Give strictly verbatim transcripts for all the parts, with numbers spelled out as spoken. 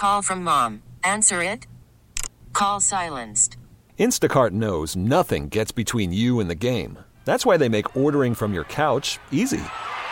Call from mom. Answer it. Call silenced. Instacart knows nothing gets between you and the game. That's why they make ordering from your couch easy.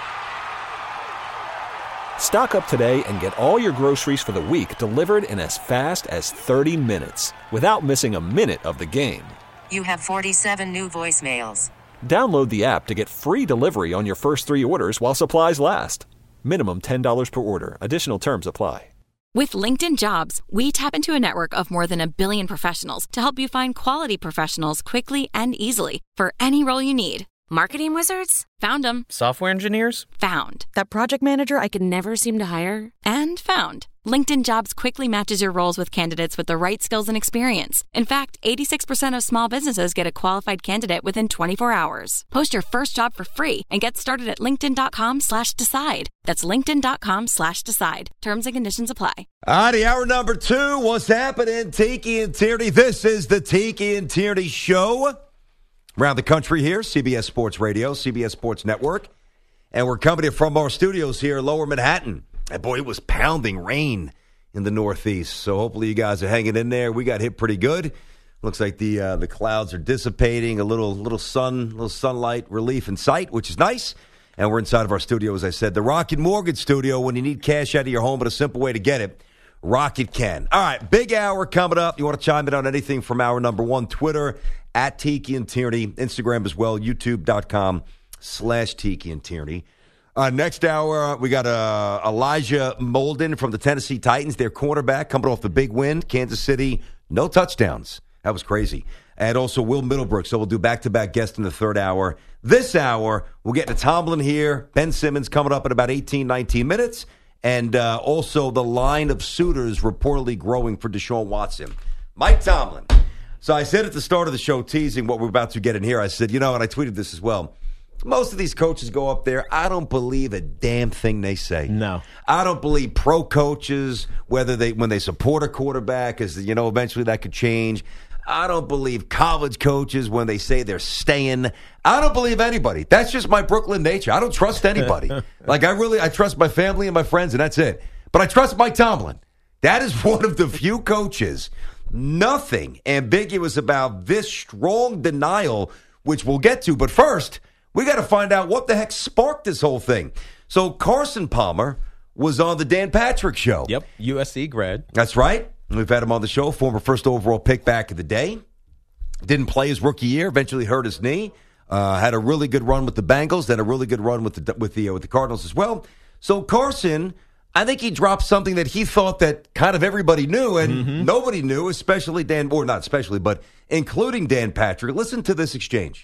Stock up today and get all your groceries for the week delivered in as fast as thirty minutes without missing a minute of the game. You have forty-seven new voicemails. Download the app to get free delivery on your first three orders while supplies last. Minimum ten dollars per order. Additional terms apply. With LinkedIn Jobs, we tap into a network of more than a billion professionals to help you find quality professionals quickly and easily for any role you need. Marketing wizards? Found them. Software engineers? Found. That project manager I could never seem to hire? And found. LinkedIn Jobs quickly matches your roles with candidates with the right skills and experience. In fact, eighty-six percent of small businesses get a qualified candidate within twenty-four hours. Post your first job for free and get started at linkedin.com slash decide. That's linkedin.com slash decide. Terms and conditions apply. All righty, hour number two. What's happening? Tiki and Tierney. This is the Tiki and Tierney Show. Around the country here, C B S Sports Radio, C B S Sports Network. And we're coming to you from our studios here in Lower Manhattan. And boy, it was pounding rain in the Northeast. So hopefully you guys are hanging in there. We got hit pretty good. Looks like the uh, the clouds are dissipating. A little little sun, little sunlight relief in sight, which is nice. And we're inside of our studio, as I said, the Rocket Mortgage Studio. When you need cash out of your home, but a simple way to get it, Rocket can. All right, big hour coming up. You want to chime in on anything from hour number one, Twitter, at Tiki and Tierney, Instagram as well, youtube.com slash Tiki and Tierney. Uh, next hour, we got uh, Elijah Molden from the Tennessee Titans, their cornerback, coming off the big win. Kansas City, no touchdowns. That was crazy. And also Will Middlebrook. So we'll do back-to-back guests in the third hour. This hour, we'll get to Tomlin here. Ben Simmons coming up in about eighteen, nineteen minutes. And uh, also the line of suitors reportedly growing for Deshaun Watson. Mike Tomlin. So I said at the start of the show, teasing what we're about to get in here, I said, you know, and I tweeted this as well, most of these coaches go up there, I don't believe a damn thing they say. No. I don't believe pro coaches, whether they when they support a quarterback, as you know, eventually that could change. I don't believe college coaches when they say they're staying. I don't believe anybody. That's just my Brooklyn nature. I don't trust anybody. Like, I really, I trust my family and my friends, and that's it. But I trust Mike Tomlin. That is one of the few coaches, nothing ambiguous about this strong denial, which we'll get to. But first, we got to find out what the heck sparked this whole thing. So Carson Palmer was on the Dan Patrick Show. Yep, U S C grad. That's right. We've had him on the show, former first overall pick back in the day. Didn't play his rookie year, eventually hurt his knee. Uh, had a really good run with the Bengals, then a really good run with the with the uh, with the Cardinals as well. So Carson, I think he dropped something that he thought that kind of everybody knew and mm-hmm. nobody knew, especially Dan, or not especially, but including Dan Patrick. Listen to this exchange.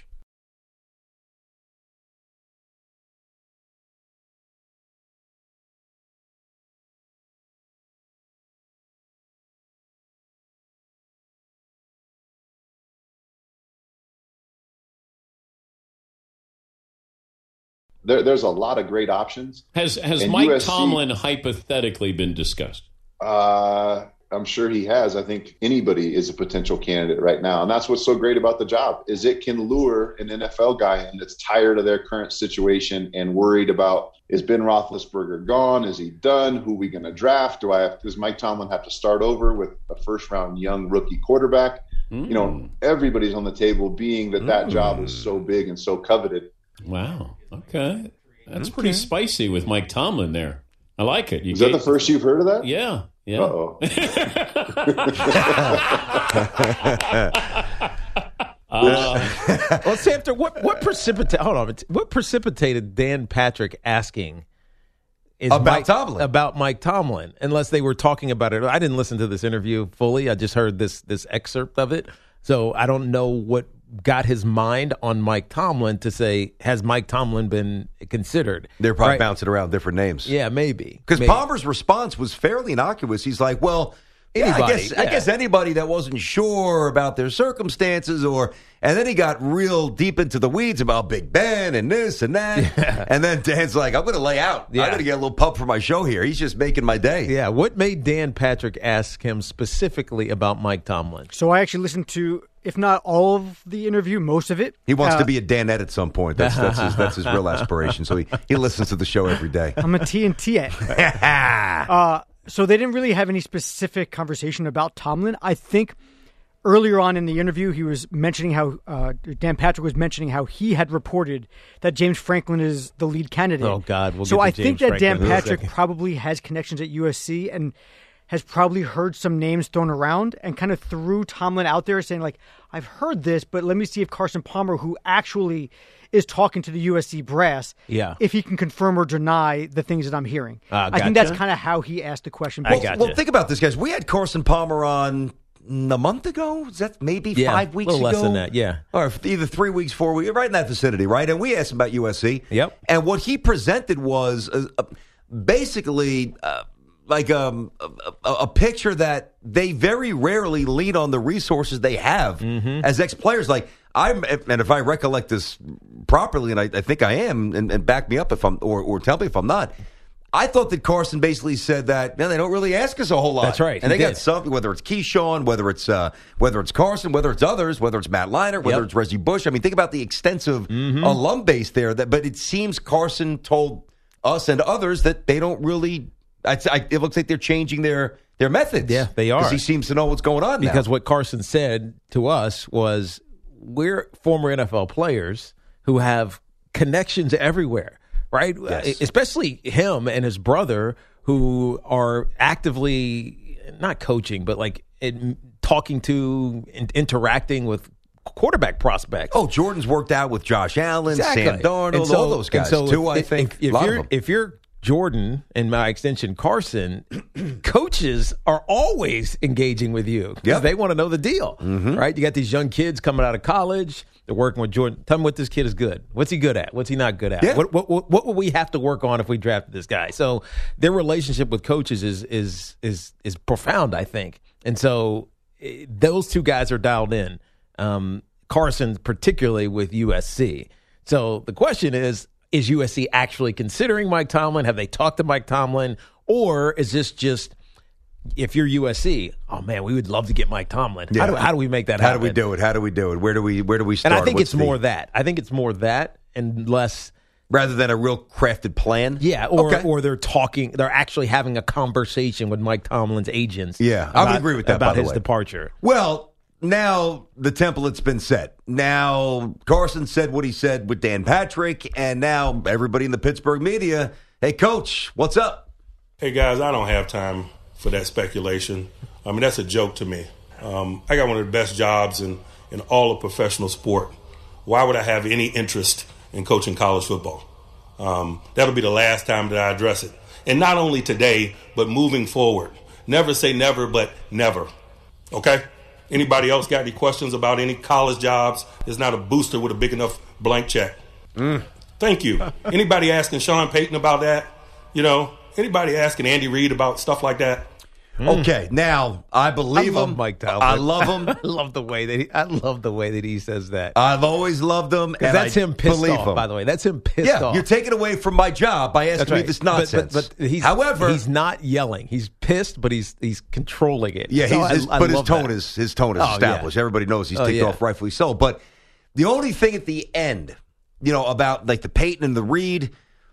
There, there's a lot of great options. Has has and Mike U S C, Tomlin hypothetically been discussed? Uh, I'm sure he has. I think anybody is a potential candidate right now. And that's what's so great about the job is it can lure an N F L guy in that's tired of their current situation and worried about, is Ben Roethlisberger gone? Is he done? Who are we going to draft? Do I have, does Mike Tomlin have to start over with a first round young rookie quarterback? Mm. You know, everybody's on the table being that that mm. job is so big and so coveted. Wow. Okay. That's okay. Pretty spicy with Mike Tomlin there. I like it. You Is that the first you've heard of that? Yeah. Yeah. Uh-oh. uh, well, Samter, what what precipitated? Hold on. What precipitated Dan Patrick asking is about Mike, Tomlin about Mike Tomlin? Unless they were talking about it, I didn't listen to this interview fully. I just heard this this excerpt of it, so I don't know what got his mind on Mike Tomlin to say, has Mike Tomlin been considered? They're probably right. bouncing around different names. Yeah, maybe. Because Palmer's response was fairly innocuous. He's like, well, yeah, I guess yeah. I guess anybody that wasn't sure about their circumstances or and then he got real deep into the weeds about Big Ben and this and that. Yeah. And then Dan's like, I'm going to lay out. Yeah. I'm going to get a little pub for my show here. He's just making my day. Yeah. What made Dan Patrick ask him specifically about Mike Tomlin? So I actually listened to, if not all of the interview, most of it. He wants uh, to be a Danette at some point. That's that's his, that's his real aspiration. So he, he listens to the show every day. I'm a T N T. uh, So they didn't really have any specific conversation about Tomlin. I think earlier on in the interview, he was mentioning how uh, Dan Patrick was mentioning how he had reported that James Franklin is the lead candidate. Oh God! We'll so get to I James think that Franklin Dan Patrick probably has connections at U S C and has probably heard some names thrown around and kind of threw Tomlin out there saying, like, I've heard this, but let me see if Carson Palmer, who actually is talking to the U S C brass, yeah. if he can confirm or deny the things that I'm hearing. Uh, I think gotcha. that's kind of how he asked the question. I Well, gotcha. well, think about this, guys. We had Carson Palmer on a month ago. Is that maybe Yeah, five weeks a little ago? less than that, yeah. Or either three weeks, four weeks, right in that vicinity, right? And we asked him about U S C. Yep. And what he presented was uh, uh, basically uh, like um, a, a, a picture that they very rarely lean on the resources they have Mm-hmm. as ex-players. Like, I'm, and if I recollect this properly, and I, I think I am, and, and back me up if I'm, or, or tell me if I'm not, I thought that Carson basically said that, man, they don't really ask us a whole lot. That's right, And he they got did. something, whether it's Keyshawn, whether it's uh, whether it's Carson, whether it's others, whether it's Matt Leinart, whether Yep. it's Reggie Bush. I mean, think about the extensive Mm-hmm. alum base there. That, but it seems Carson told us and others that they don't really. I, I, it looks like they're changing their their methods. Yeah, they are. Because he seems to know what's going on now. Because what Carson said to us was, we're former N F L players who have connections everywhere, right? Yes. Especially him and his brother, who are actively not coaching, but like in, talking to and interacting with quarterback prospects. Oh, Jordan's worked out with Josh Allen, Exactly. Sam Darnold, And so- all those guys and so too. if- I think if, if a lot of you're them. if you're Jordan and my extension Carson, coaches are always engaging with you because Yep. they want to know the deal, Mm-hmm. right? You got these young kids coming out of college. They're working with Jordan. Tell me what this kid is good. What's he good at? What's he not good at? Yeah. What, what what what would we have to work on if we drafted this guy? So their relationship with coaches is is is is profound, I think. And so eh, those two guys are dialed in. Um, Carson, particularly with U S C. So the question is, is U S C actually considering Mike Tomlin? Have they talked to Mike Tomlin? Or is this just, if you're U S C, oh, man, we would love to get Mike Tomlin. Yeah. How, do, how do we make that How happen? do we do it? How do we do it? Where do we where do we start? And I think What's it's more the- that. I think it's more that and less, rather than a real crafted plan. yeah, or Okay. or they're talking, they're actually having a conversation with Mike Tomlin's agents. Yeah, I would about- agree with that, about by the his way. departure. Well, now the template's been set. Now Carson said what he said with Dan Patrick, and now everybody in the Pittsburgh media, hey, Coach, what's up? Hey, guys, I don't have time for that speculation. I mean, that's a joke to me. Um, I got one of the best jobs in, in all of professional sport. Why would I have any interest in coaching college football? Um, that'll be the last time that I address it. And not only today, but moving forward. Never say never, but never. Okay? Anybody else got any questions about any college jobs? There's not a booster with a big enough blank check. Mm. Thank you. Anybody asking Sean Payton about that? You know, anybody asking Andy Reid about stuff like that? Okay, now I believe I love him. Mike Tomlin. I love him. I love the way that he, I love the way that he says that. I've always loved him. Because and that's I him pissed believe off, him. by the way. That's him pissed Yeah, off. you're taking away from my job by asking That's me right. this But- but- nonsense. But, he's, However, he's not yelling. He's pissed, but he's he's controlling it. yeah, So he's, I- his, I but his love tone that. is his tone is Oh, yeah. established. Everybody knows he's Oh, ticked yeah. off, rightfully so. But the only thing at the end, you know, about like the Peyton and the Reed,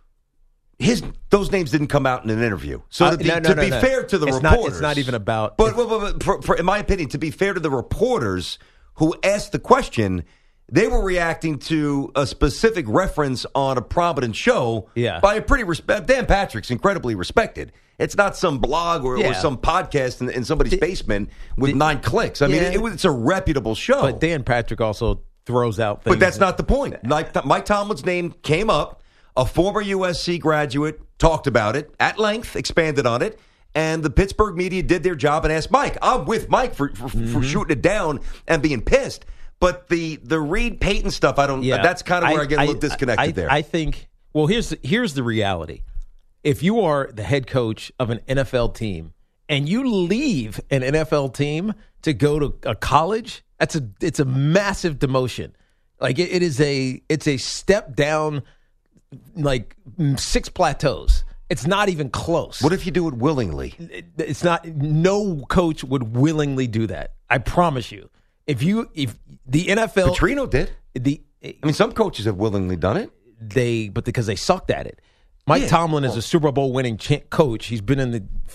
his those names didn't come out in an interview. So Uh, to be, no, no, to no, be no. fair to the It's not- reporters, it's not even about- But, but, but, but for, for, in my opinion, to be fair to the reporters who asked the question, they were reacting to a specific reference on a prominent show Yeah. by a pretty respect. Dan Patrick's incredibly respected. It's not some blog or, or Yeah. some podcast in, in somebody's basement with nine clicks. I mean, Yeah. it, it, it's a reputable show. But Dan Patrick also throws out things. But that's not the point. Mike, Mike Tomlin's name came up. A former U S C graduate talked about it at length, expanded on it, and the Pittsburgh media did their job and asked Mike. I'm with Mike for for, Mm-hmm. for shooting it down and being pissed. But the the Reed Payton stuff, I don't. Yeah. That's kind of where I, get a little I- disconnected I, there. I think. Well, here's here's the reality. If you are the head coach of an N F L team and you leave an N F L team to go to a college, that's a it's a massive demotion. Like it, it is a it's a step down, like six plateaus. It's not even close. what if you do it willingly? It- it's not. No coach would willingly do that. I promise you. If you if the N F L Petrino did. the I mean, some coaches have willingly done it. they but because they sucked at it. Mike Yeah. Tomlin is a Super Bowl winning ch- coach. He's been in the for the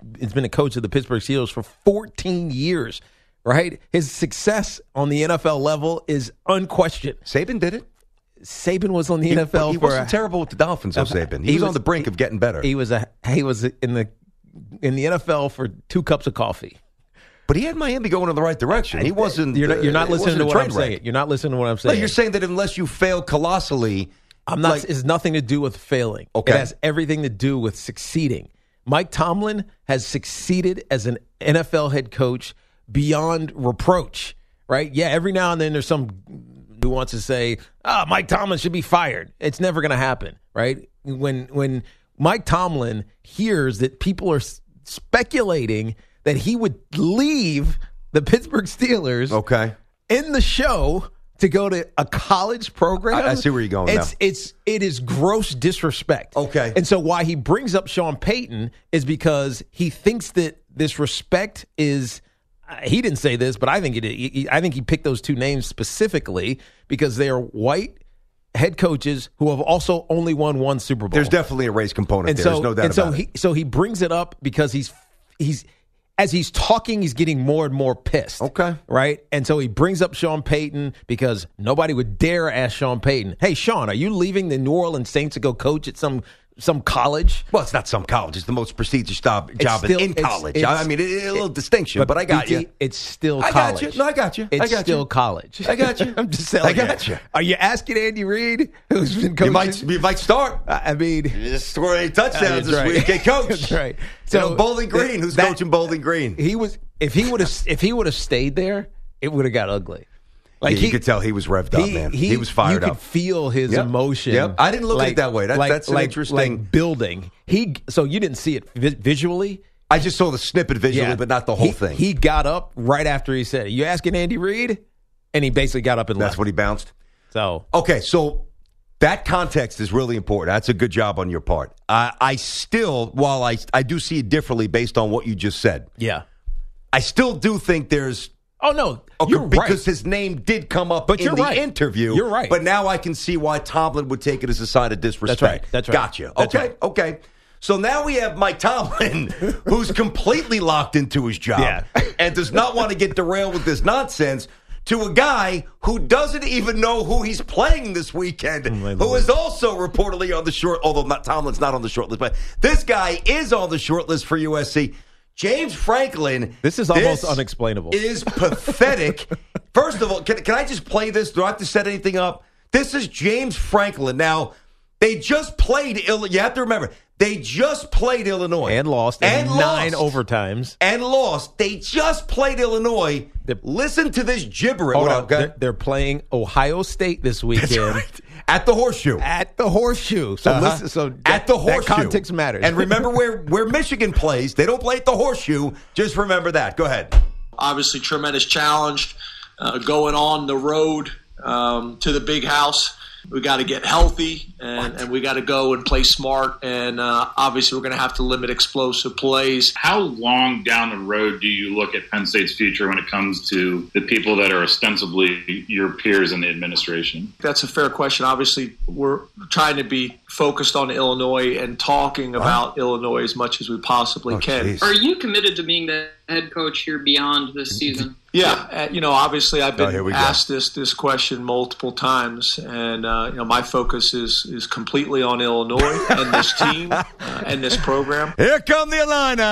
has been a coach of the Pittsburgh Steelers for fourteen years, right? His success on the N F L level is unquestioned. Saban did it. Saban was on the he, N F L. He for wasn't a, terrible with the Dolphins, though, Saban. He, he was, was on the brink he, of getting better. He was a he was in the in the N F L for two cups of coffee. But he had Miami going in the right direction. He wasn't. You're not, you're not uh, listening to what I'm wreck. saying. You're not listening to what I'm saying. No, you're saying that unless you fail colossally, I'm not. Like, it's nothing to do with failing. Okay. It has everything to do with succeeding. Mike Tomlin has succeeded as an N F L head coach beyond reproach. Right? Yeah. Every now and then there's some who wants to say, "Ah, oh, Mike Tomlin should be fired." It's never going to happen. Right? When when Mike Tomlin hears that people are speculating that he would leave the Pittsburgh Steelers okay. in the show to go to a college program. I, I see where you're going it's, now. It's, it is gross disrespect. Okay. And so why he brings up Sean Payton is because he thinks that this respect is, uh, he didn't say this, but I think, it, he, I think he picked those two names specifically because they are white head coaches who have also only won one Super Bowl. There's definitely a race component and there. So, There's no doubt and so about he, it. So he brings it up because he's he's as he's talking, he's getting more and more pissed. Okay. Right? And so he brings up Sean Payton because nobody would dare ask Sean Payton, hey, Sean, are you leaving the New Orleans Saints to go coach at some some college? Well, it's not some college. It's the most prestigious job, job still, in, in it's, college. It's, I mean, it, it, a little distinction, but, but I got B T, you. It's still I college. got you. No, I got you. It's I got still you. college. I got you. I'm just telling I got you. you. Are you asking Andy Reid, who's been coaching? You might, you might start. I mean, just score eight touchdowns this right. week. Get coach. That's right. So So you know, Bowling Green, who's that, coaching Bowling Green? He was. If he would have, if he would have stayed there, it would have got ugly. Like yeah, you he, could tell he was revved up, he, man. He, he was fired you up. You could feel his yep. emotion. Yep. I didn't look like, at it that way. That, like, that's an like, interesting like building. He so you didn't see it vi- visually. I just saw the snippet visually, yeah. but not the whole he, thing. He got up right after he said it. You asking Andy Reid? And he basically got up and That's left. what he bounced? So okay, so that context is really important. That's a good job on your part. Uh, I still, while I, I do see it differently based on what you just said. Yeah. I still do think there's Oh, no, okay, you're because right. his name did come up but in you're the right. interview. You're right. But now I can see why Tomlin would take it as a sign of disrespect. That's right. That's right. Gotcha. That's okay, right. okay. So now we have Mike Tomlin, who's completely locked into his job yeah. and does not want to get derailed with this nonsense, to a guy who doesn't even know who he's playing this weekend, oh, who is also reportedly on the short, although not, Tomlin's not on the short list, but this guy is on the short list for U S C. James Franklin. This is almost this unexplainable. Is pathetic. First of all, can, can I just play this? Do I have to set anything up? This is James Franklin. Now, they just played Illinois. You have to remember, they just played Illinois. And lost. And in nine lost. overtimes. And lost. They just played Illinois. They're, Listen to this gibberish. Hold Hold on. on, They're, they're playing Ohio State this weekend. Right. At the Horseshoe. At the Horseshoe. So uh-huh. listen. So that, at the Horseshoe. That context matters. And remember where, where Michigan plays. They don't play at the Horseshoe. Just remember that. Go ahead. Obviously, tremendous challenge uh, going on the road um, to the big house. We got to get healthy, and, and we got to go and play smart. And uh, obviously, we're going to have to limit explosive plays. How long down the road do you look at Penn State's future when it comes to the people that are ostensibly your peers in the administration? That's a fair question. Obviously, we're trying to be focused on Illinois and talking about what? Illinois as much as we possibly oh, can. Geez. Are you committed to being the head coach here beyond this season? Yeah, uh, you know, obviously I've been oh, asked this this question multiple times, and uh, you know, my focus is is completely on Illinois and this team uh, and this program. Here come the Illini.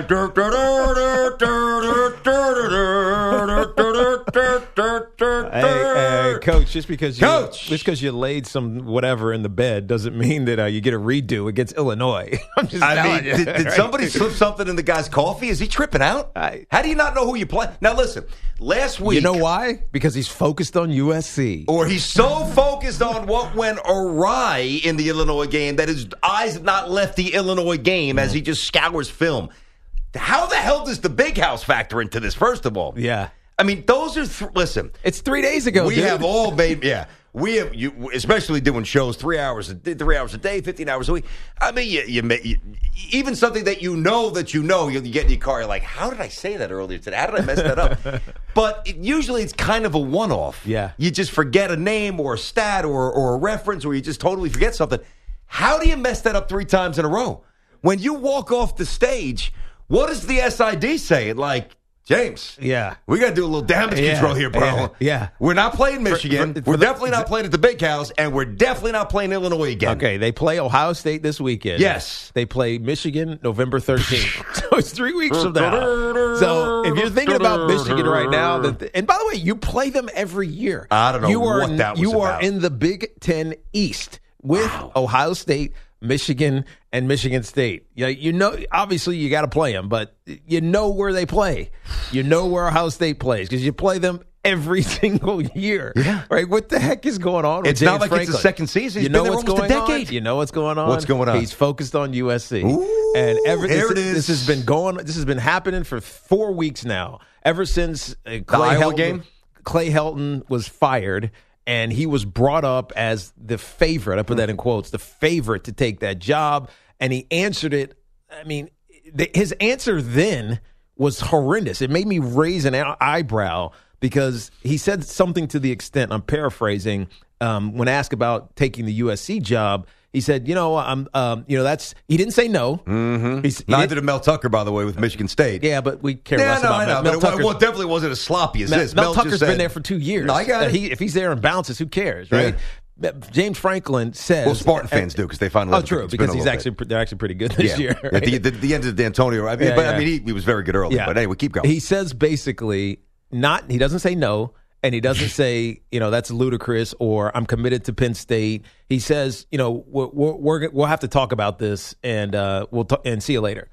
Hey, hey, Coach, just because you Coach. just because you laid some whatever in the bed doesn't mean that uh, you get a redo against Illinois. I'm just I telling mean, you. did, did right? somebody slip something in the guy's coffee? Is he tripping out? I, How do you not know who you play? Now listen, last week. You know why? Because he's focused on U S C. Or he's so focused on what went awry in the Illinois game that his eyes have not left the Illinois game as he just scours film. How the hell does the big house factor into this, first of all? Yeah. I mean, those are, th- listen. It's three days ago, We dude. have all made, yeah. We have, you, especially doing shows three hours, a, three hours a day, fifteen hours a week. I mean, you, you, you even something that you know that you know, you, you get in your car, you're like, how did I say that earlier today? How did I mess that up? But it, usually it's kind of a one-off. Yeah. You just forget a name or a stat or, or a reference, or you just totally forget something. How do you mess that up three times in a row? When you walk off the stage, what does the S I D say? Like, James, yeah, we got to do a little damage yeah, control here, bro. Yeah, yeah. We're not playing Michigan. For, for we're the, definitely not playing at the Big House, and we're definitely not playing Illinois again. Okay, they play Ohio State this weekend. Yes. They play Michigan November thirteenth. So it's three weeks from now. So if you're thinking about Michigan right now, that, and by the way, you play them every year. I don't know you are, what that was You about. are in the Big Ten East with Wow. Ohio State, Michigan, and Michigan State. You know, you know obviously you got to play them, but you know where they play. You know where Ohio State plays because you play them every single year. Yeah. Right? What the heck is going on with It's James not like Franklin? it's the second season. He's you know been there what's almost going a decade. on? You know what's going on? What's going on? He's focused on U S C. Ooh, and ever there this, it is. This has been going. This has been happening for four weeks now. Ever since uh, Clay Iowa Helton, game? Clay Helton was fired, and he was brought up as the favorite. I put that in quotes. The favorite to take that job, and he answered it. I mean, the, his answer then was horrendous. It made me raise an eyebrow because he said something to the extent, I'm paraphrasing, um, when asked about taking the U S C job. He said, you know, I'm, um, you know, that's, he didn't say no. Mm-hmm. He's, he Neither did Mel Tucker, by the way, with Michigan State. Yeah, but we care Yeah, less no, about I know, Mel. but Mel it, Tucker's, well, it definitely wasn't as sloppy as Mel, this. Mel Mel Tucker's just been said, there for two years. No, I got Uh, it. He, if he's there and bounces, who cares, right? Yeah. James Franklin says. Well, Spartan fans do because they finally. Oh, let the true, Crickets because spin a he's little actually bit. they're actually pretty good this yeah. year. At Right? the, the, the end of D'Antonio. I mean, Yeah, but yeah. I mean, he, he was very good early. Yeah. But anyway, keep going. He says basically not. He doesn't say no, and he doesn't say you know that's ludicrous or I'm committed to Penn State. He says you know we're, we're, we're we'll have to talk about this and uh, we'll t- and see you later.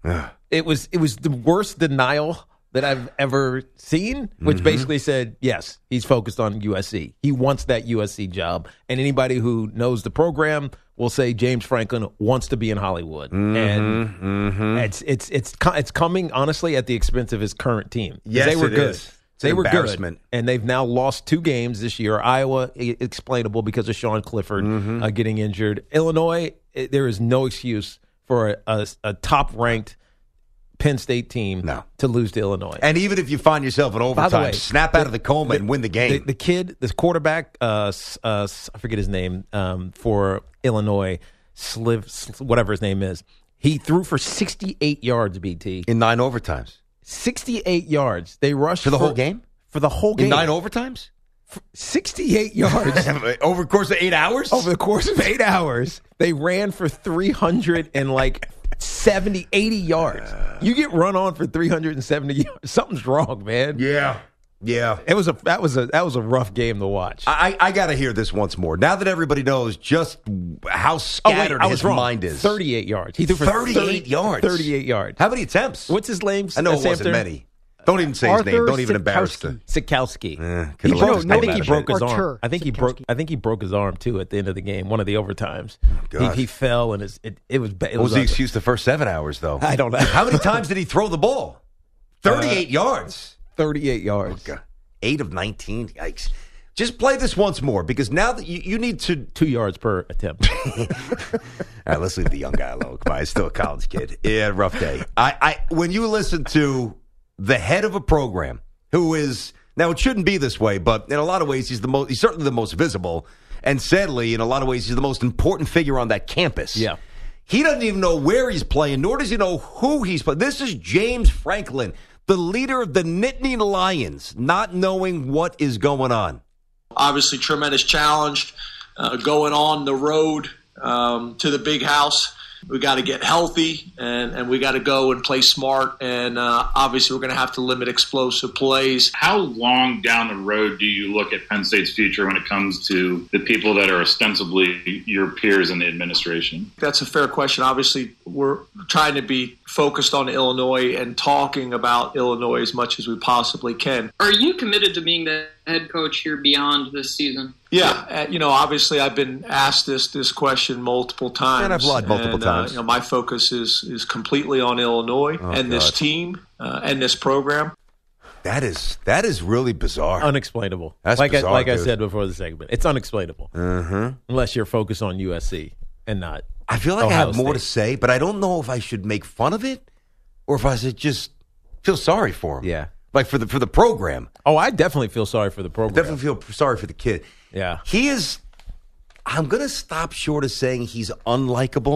It was it was the worst denial that I've ever seen, which Mm-hmm. basically said, yes, he's focused on U S C. He wants that U S C job. And anybody who knows the program will say James Franklin wants to be in Hollywood. Mm-hmm. And Mm-hmm. it's it's it's co- it's coming, honestly, at the expense of his current team. 'Cause Yes, they were it good. is. It's They an were good. embarrassment. And they've now lost two games this year. Iowa, i- explainable because of Sean Clifford Mm-hmm. uh, getting injured. Illinois, i there is no excuse for a, a, a top-ranked Penn State team No. to lose to Illinois. And even if you find yourself in By the overtime, way, snap out of the coma and win the game. The, the kid, this quarterback, uh, s- uh, s- I forget his name, um, for Illinois, Sliv, Sl- whatever his name is, he threw for sixty-eight yards, B T. in nine overtimes. sixty-eight yards. They rushed For the whole game? For the whole game. In nine overtimes? sixty-eight yards. Over the course of eight hours? Over the course of eight hours, they ran for three hundred and like seventy, eighty yards. You get run on for three hundred seventy yards. Something's wrong, man. Yeah. Yeah. It was a that was a that was a rough game to watch. I, I got to hear this once more. Now that everybody knows just how Oh, wait, scattered I was his wrong. mind is. thirty-eight yards. He threw for thirty-eight thirty, yards. thirty-eight yards. How many attempts? What's his name? I know uh, it wasn't Samter? many. Don't even say his Arthur name. Don't even embarrass Sikowski. the. Sikowski. Eh, He could've broke, left his I name think out he of broke it. his arm. Artur I think he Sikowski. broke. I think he broke his arm too at the end of the game. One of the overtimes. He, God. he fell and his, it, it was. It What was was the ugly. excuse the first seven hours, though? I don't know. How many times did he throw the ball? thirty-eight yards. thirty-eight yards. God. Eight of nineteen. Yikes. Just play this once more because now that you, you need to. Two yards per attempt. All right, let's leave the young guy alone. Come on, he's still a college kid. Yeah, rough day. I, I when you listen to the head of a program who is now it shouldn't be this way, but in a lot of ways he's the most. He's certainly the most visible, and sadly, in a lot of ways, he's the most important figure on that campus. Yeah. He doesn't even know where he's playing, nor does he know who he's playing. This is James Franklin, the leader of the Nittany Lions, not knowing what is going on. Obviously, tremendous challenge uh, going on the road um, to the big house. We got to get healthy, and, and we got to go and play smart. And uh, obviously, we're going to have to limit explosive plays. How long down the road do you look at Penn State's future when it comes to the people that are ostensibly your peers in the administration? That's a fair question. Obviously, we're trying to be focused on Illinois and talking about Illinois as much as we possibly can. Are you committed to being the head coach here beyond this season? Yeah, uh, you know, obviously I've been asked this this question multiple times. And I've lied multiple and, times. Uh, you know, my focus is is completely on Illinois Oh, and this God. team uh, and this program. That is that is really bizarre. Unexplainable. That's like bizarre, I, like I dude. said before the segment, it's unexplainable Mm-hmm. unless you're focused on U S C and not. I feel like I Ohio have more to State. say, but I don't know if I should make fun of it or if I should just feel sorry for him. Yeah. Like for the for the program. Oh, I definitely feel sorry for the I program. definitely feel sorry for the kid. Yeah. He is I'm gonna stop short of saying he's unlikable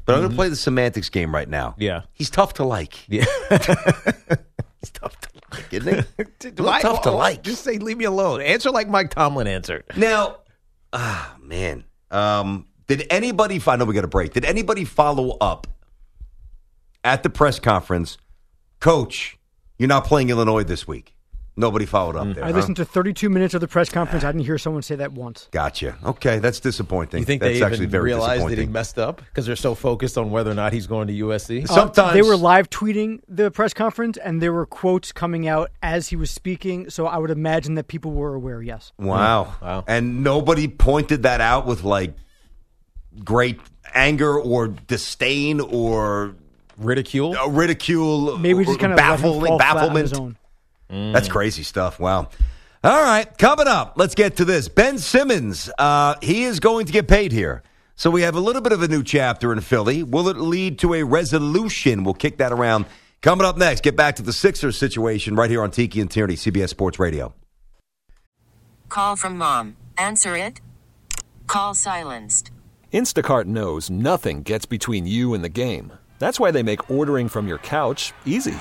But I'm going to play the semantics game right now. Yeah. He's tough to like. Yeah. He's tough to like, isn't he? Dude, Why, tough to why, like. Just say, leave me alone. Answer like Mike Tomlin answered. Now, ah, man. Um, did anybody, I know we got a break. Did anybody follow up at the press conference, Coach, you're not playing Illinois this week? Nobody followed up there. I huh? listened to thirty-two minutes of the press conference. I didn't hear someone say that once. Gotcha. Okay, that's disappointing. You think that's they actually even very realized that he disappointing. messed up because they're so focused on whether or not he's going to U S C? Sometimes Uh, they were live tweeting the press conference, and there were quotes coming out as he was speaking. So I would imagine that people were aware. Yes. Wow. Wow. And nobody pointed that out with like great anger or disdain or ridicule. Uh, ridicule. Maybe just or kind of baffling, let him fall flat on bafflement. his own. That's crazy stuff. Wow. All right, coming up, let's get to this. Ben Simmons, uh, he is going to get paid here. So we have a little bit of a new chapter in Philly. Will it lead to a resolution? We'll kick that around. Coming up next, get back to the Sixers situation right here on Tiki and Tierney, C B S Sports Radio. Call from mom. Answer it. Call silenced. Instacart knows nothing gets between you and the game. That's why they make ordering from your couch easy.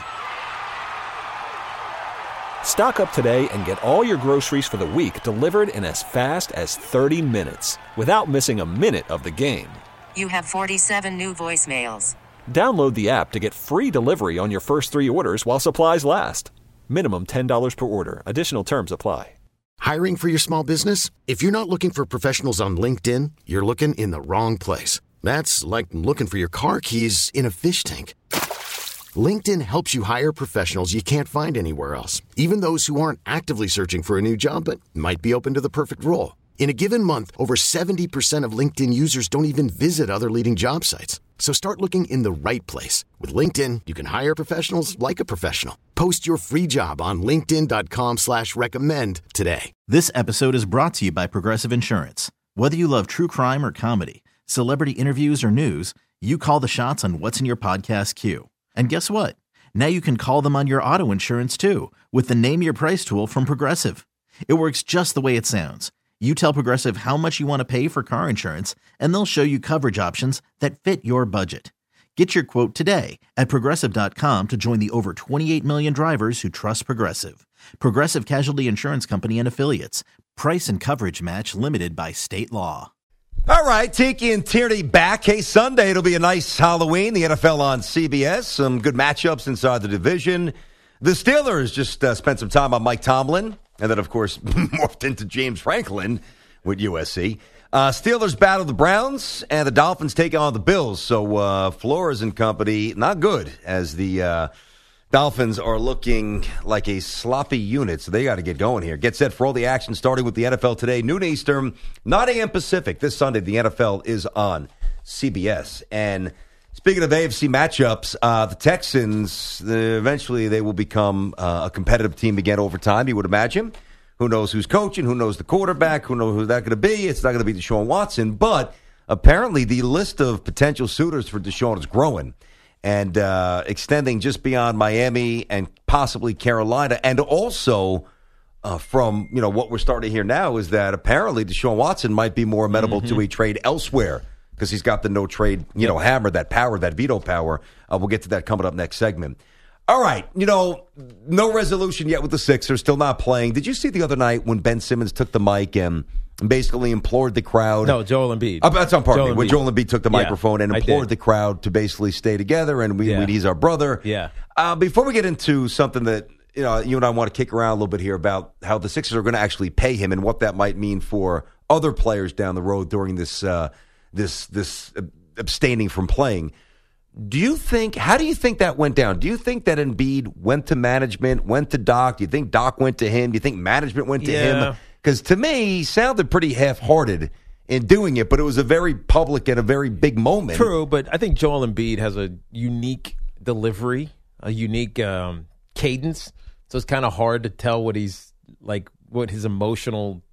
Stock up today and get all your groceries for the week delivered in as fast as thirty minutes without missing a minute of the game. You have forty-seven new voicemails. Download the app to get free delivery on your first three orders while supplies last. Minimum ten dollars per order. Additional terms apply. Hiring for your small business? If you're not looking for professionals on LinkedIn, you're looking in the wrong place. That's like looking for your car keys in a fish tank. LinkedIn helps you hire professionals you can't find anywhere else, even those who aren't actively searching for a new job but might be open to the perfect role. In a given month, over seventy percent of LinkedIn users don't even visit other leading job sites. So start looking in the right place. With LinkedIn, you can hire professionals like a professional. Post your free job on linkedin dot com slash recommend today. This episode is brought to you by Progressive Insurance. Whether you love true crime or comedy, celebrity interviews or news, you call the shots on what's in your podcast queue. And guess what? Now you can call them on your auto insurance too with the Name Your Price tool from Progressive. It works just the way it sounds. You tell Progressive how much you want to pay for car insurance, and they'll show you coverage options that fit your budget. Get your quote today at Progressive dot com to join the over twenty-eight million drivers who trust Progressive. Progressive Casualty Insurance Company and Affiliates. Price and coverage match limited by state law. All right, Tiki and Tierney back. Hey, Sunday, it'll be a nice Halloween. The N F L on C B S. Some good matchups inside the division. The Steelers just uh, spent some time on Mike Tomlin, and then, of course, morphed into James Franklin with U S C. Uh, Steelers battle the Browns, and the Dolphins take on the Bills. So uh, Flores and company, not good, as the uh, Dolphins are looking like a sloppy unit, so they got to get going here. Get set for all the action starting with the N F L today, noon Eastern, nine a.m. Pacific. This Sunday, the N F L is on C B S. And speaking of A F C matchups, uh, the Texans, uh, eventually they will become uh, a competitive team again over time, you would imagine. Who knows who's coaching? Who knows the quarterback? Who knows who's that going to be? It's not going to be Deshaun Watson. But apparently the list of potential suitors for Deshaun is growing and uh, extending just beyond Miami and possibly Carolina. And also uh, from, you know, what we're starting to hear now is that apparently Deshaun Watson might be more amenable mm-hmm. to a trade elsewhere because he's got the no trade, you know, hammer, that power, that veto power. Uh, we'll get to that coming up next segment. All right, you know, no resolution yet with the Sixers, still not playing. Did you see the other night when Ben Simmons took the mic and basically implored the crowd? No, Joel Embiid. Oh, that's on part Joel of me. When Embiid. Joel Embiid took the Yeah, microphone and I implored did. the crowd to basically stay together and we, Yeah. we, he's our brother. Yeah. Uh, before we get into something that, you know, you and I want to kick around a little bit here about how the Sixers are going to actually pay him and what that might mean for other players down the road during this uh, this this abstaining from playing. Do you think, how do you think that went down? Do you think that Embiid went to management, went to Doc? Do you think Doc went to him? Do you think management went to Yeah. him? Because to me, he sounded pretty half-hearted in doing it, but it was a very public and a very big moment. True, but I think Joel Embiid has a unique delivery, a unique um, cadence. So it's kind of hard to tell what he's like, what his emotional,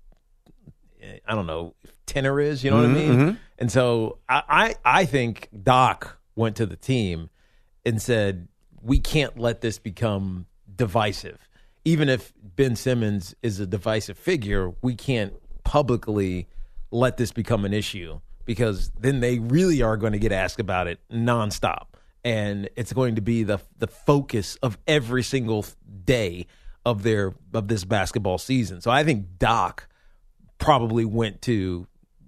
I don't know, tenor is. You know Mm-hmm, what I mean? mm-hmm. And so I, I, I think Doc went to the team and said, we can't let this become divisive. Even if Ben Simmons is a divisive figure, we can't publicly let this become an issue because then they really are going to get asked about it nonstop. And it's going to be the the focus of every single day of their of this basketball season. So I think Doc probably went to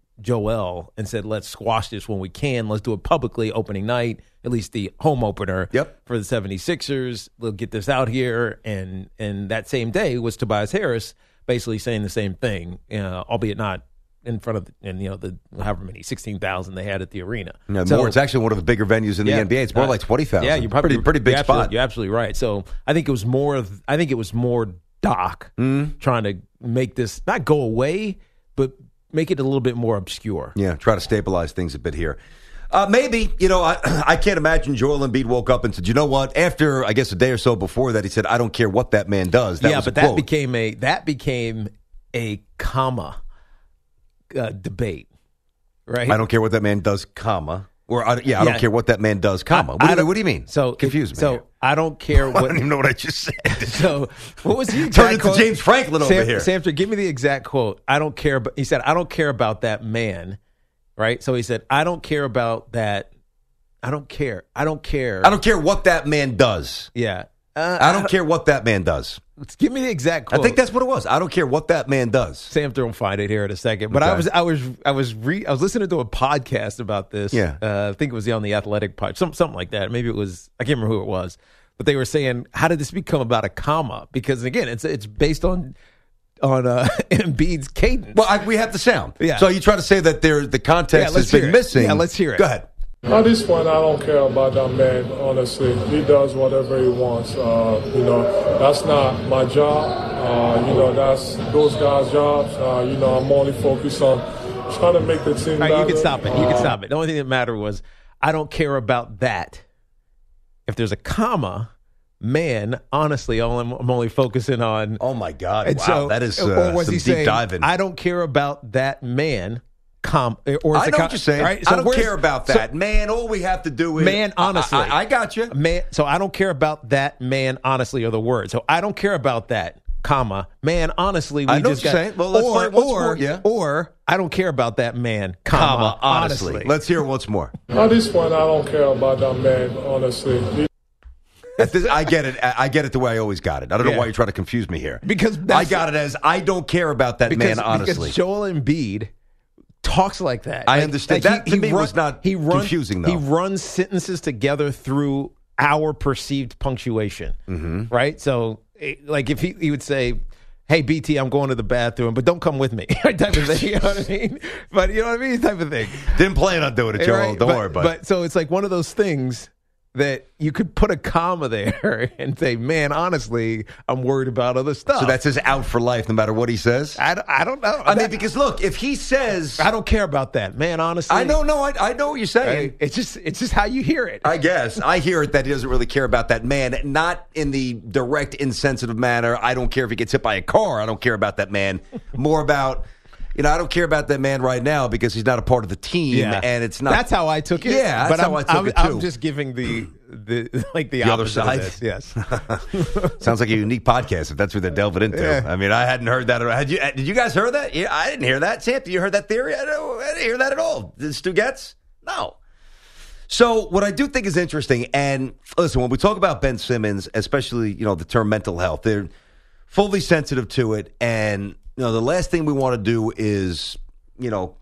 Joel and said, let's squash this when we can. Let's do it publicly opening night, at least the home opener yep. for the seventy-sixers. We'll get this out here. And and that same day was Tobias Harris basically saying the same thing, uh, albeit not in front of, the, and you know, the however many, sixteen thousand they had at the arena. No, so, more. It's actually one of the bigger venues in yeah, the N B A. It's more uh, like twenty thousand. Yeah, you're probably pretty, pretty big you're spot. Absolutely, you're absolutely right. So I think it was more of, I think it was more Doc mm. trying to make this not go away, but make it a little bit more obscure. Yeah, try to stabilize things a bit here. Uh, maybe, you know, I, I can't imagine Joel Embiid woke up and said, you know what, after, I guess, a day or so before that, he said, I don't care what that man does. That yeah, was but a that quote. became a that became a comma uh, debate, right? I don't care what that man does, comma. Or, I, yeah, I Yeah. don't care what that man does, comma. I- What, I do, don't- what do you mean? So Confuse me. So here. I don't care what. I don't even know what I just said. So what was the Turn exact it to quote? James Franklin over Sam, here. Samster, give me the exact quote. I don't care. But he said, I don't care about that man, right? So he said, I don't care about that. I don't care. I don't care. I don't care what that man does. Yeah. Uh, I don't care what that man does. Give me the exact quote. I think that's what it was. I don't care what that man does. Sam will find it here in a second. But Okay. I was I was I was re, I was listening to a podcast about this. Yeah. Uh, I think it was on the Athletic pod, some, something like that. Maybe it was, I can't remember who it was. But they were saying, how did this become about a comma? Because again, it's it's based on on uh, Embiid's cadence. Well, I, we have the sound. Yeah. So you try to say that there the context Yeah, has let's hear been it. missing. Yeah, let's hear it. Go ahead. At this point, I don't care about that man, honestly. He does whatever he wants. Uh, you know, that's not my job. Uh, you know, that's those guys' jobs. Uh, you know, I'm only focused on trying to make the team All right, better. you can stop it. You can Uh, stop it. The only thing that mattered was, I don't care about that. If there's a comma, man, honestly, all I'm, I'm only focusing on. Oh, my God. And Wow, so- that is or uh, was some he deep saying, diving. I don't care about that man, com. Or is I the know com- what you're saying. right? I So don't where's- care about so- that. man, all we have to do is... Man, honestly. I, I, I got you. Man, so I don't care about that, man, honestly, are the words. So I don't care about that, comma, man, honestly, we I know just what got. you're saying. Well, let's or, play it once or, more, yeah. or I don't care about that man, comma, Comma, honestly. honestly. Let's hear it once more. At this point, I don't care about that man, honestly. He At this, I get it. I get it the way I always got it. I don't know Yeah. why you're trying to confuse me here. Because I that's- got it as I don't care about that because, man, honestly. Because Joel Embiid talks like that. I Like- understand. like That to me was not he run- confusing, though. He runs sentences together through our perceived punctuation, Mm-hmm. right? So, eh, like if he, he would say, hey, B T, I'm going to the bathroom, but don't come with me, type of thing, you know what I mean? But you know what I mean? Type of thing. Didn't plan on doing it, Joel. Right? Don't but, worry about But it. so it's like one of those things that you could put a comma there and say, man, honestly, I'm worried about other stuff. So that's his out for life, no matter what he says? I, don't- I don't know. I mean, because look, if he says... I don't care about that, man, honestly. I know, no, I, I know what you're saying. Right? It's just it's just how you hear it. I guess. I hear it that he doesn't really care about that man, not in the direct, insensitive manner. I don't care if he gets hit by a car. I don't care about that man. More about, you know, I don't care about that man right now because he's not a part of the team, Yeah. and it's not. That's how I took it. Yeah, that's but how I'm, I took I'm, it, too. I'm just giving the the like the, The other opposite of side? this. Yes. Sounds like a unique podcast if that's what they're delving into. Yeah. I mean, I hadn't heard that. Had you? Did you guys heard that? Yeah, I didn't hear that. Sam, you heard that theory? I, don't, I didn't hear that at all. Did Stu Getz? No. So what I do think is interesting, and listen, when we talk about Ben Simmons, especially, you know, the term mental health, they're fully sensitive to it. And, you know, the last thing we want to do is, you know,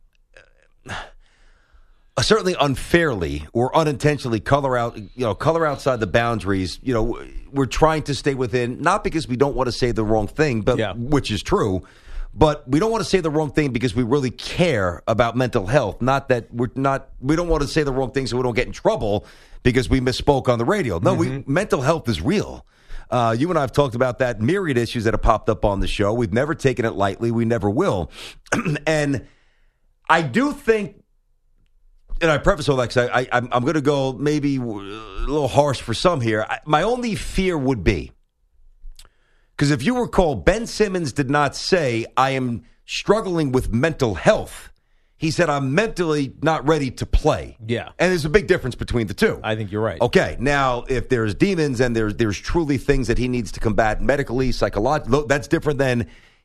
uh, certainly unfairly or unintentionally color out, you know, color outside the boundaries. You know, we're trying to stay within, not because we don't want to say the wrong thing, but Yeah. which is true. But we don't want to say the wrong thing because we really care about mental health. Not that we're not, we don't want to say the wrong thing so we don't get in trouble because we misspoke on the radio. No, we, mental health is real. Uh, you and I have talked about that myriad issues that have popped up on the show. We've never taken it lightly. We never will. And I do think, and I preface all that because I, I, I'm, I'm going to go maybe a little harsh for some here. I, my only fear would be, because if you recall, Ben Simmons did not say, I am struggling with mental health. He said, I'm mentally not ready to play. Yeah. And there's a big difference between the two. I think you're right. Okay, now, if there's demons and there's, there's truly things that he needs to combat medically, psychologically, that's different than